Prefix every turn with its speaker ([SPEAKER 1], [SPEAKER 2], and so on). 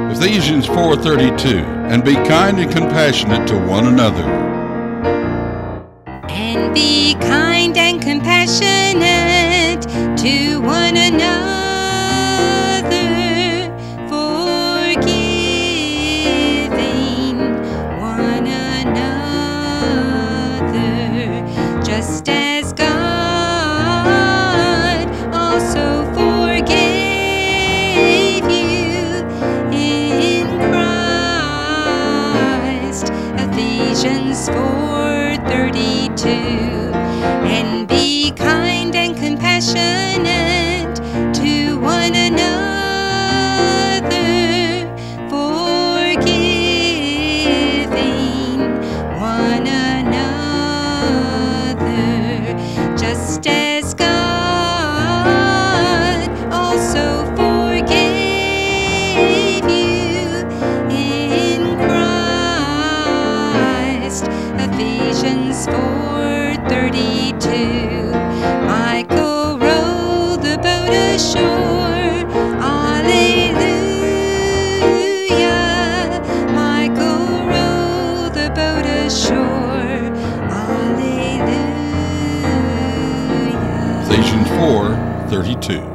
[SPEAKER 1] Ephesians 4:32, and be kind and compassionate to one another.
[SPEAKER 2] And be kind and compassionate to one another, forgiving one another, just as God also forgave you in Christ. Ephesians 4:32. And be kind and compassionate to one another, forgiving one another, just as God also forgave you in Christ. Ephesians 4:32. Michael rowed the boat ashore. Alleluia. Michael rowed the boat ashore. Alleluia.
[SPEAKER 1] Ephesians 4:32.